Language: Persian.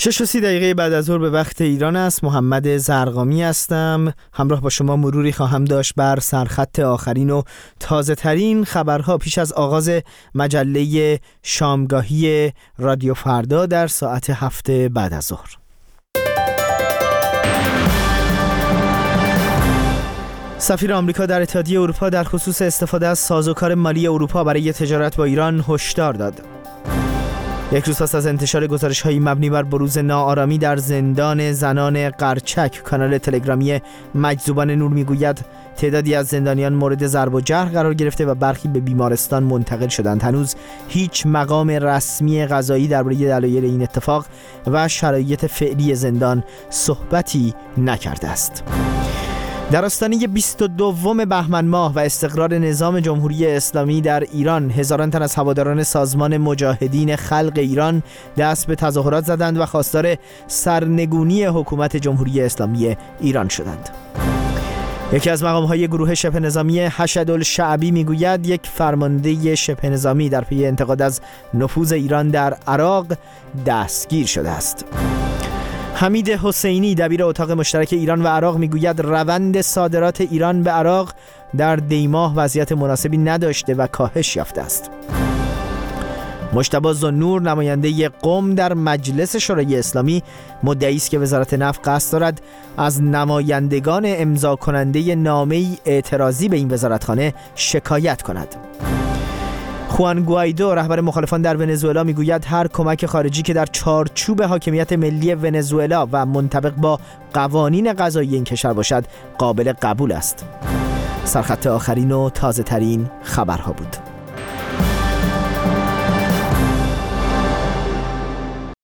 6:30 بعد از ظهر به وقت ایران است. محمد زرقامی هستم. همراه با شما مروری خواهم داشت بر سرخط آخرین و تازه ترین خبرها پیش از آغاز مجله شامگاهی رادیو فردا در ساعت 7 بعد از ظهر. سفیر آمریکا در اتحادیه اروپا در خصوص استفاده از سازوکار مالی اروپا برای تجارت با ایران هشدار داد. یک روز پس از انتشار گزارش‌های مبنی بر بروز ناآرامی در زندان زنان قرچک، کانال تلگرامی مجذوبان نور میگوید تعدادی از زندانیان مورد ضرب و جرح قرار گرفته و برخی به بیمارستان منتقل شدند. هنوز هیچ مقام رسمی قضایی درباره دلایل این اتفاق و شرایط فعلی زندان صحبتی نکرده است. در آستانه 22 بهمن ماه و استقرار نظام جمهوری اسلامی در ایران، هزاران تن از هواداران سازمان مجاهدین خلق ایران دست به تظاهرات زدند و خواستار سرنگونی حکومت جمهوری اسلامی ایران شدند. یکی از مقام‌های گروه شبه نظامی حشدالشعبی میگوید یک فرمانده شبه نظامی در پی انتقاد از نفوذ ایران در عراق دستگیر شده است. حمید حسینی دبیر اتاق مشترک ایران و عراق میگوید روند صادرات ایران به عراق در دیماه وضعیت مناسبی نداشته و کاهش یافته است. مجتبی ذوالنور نماینده قم در مجلس شورای اسلامی مدعی است که وزارت نفت قصد دارد از نمایندگان امضا کننده نامه اعتراضی به این وزارتخانه شکایت کند. خوان گوایدو رهبر مخالفان در ونزوئلا میگوید هر کمک خارجی که در چارچوب حاکمیت ملی ونزوئلا و منطبق با قوانین قضایی این کشور باشد قابل قبول است. سرخط آخرین و تازه ترین خبرها بود.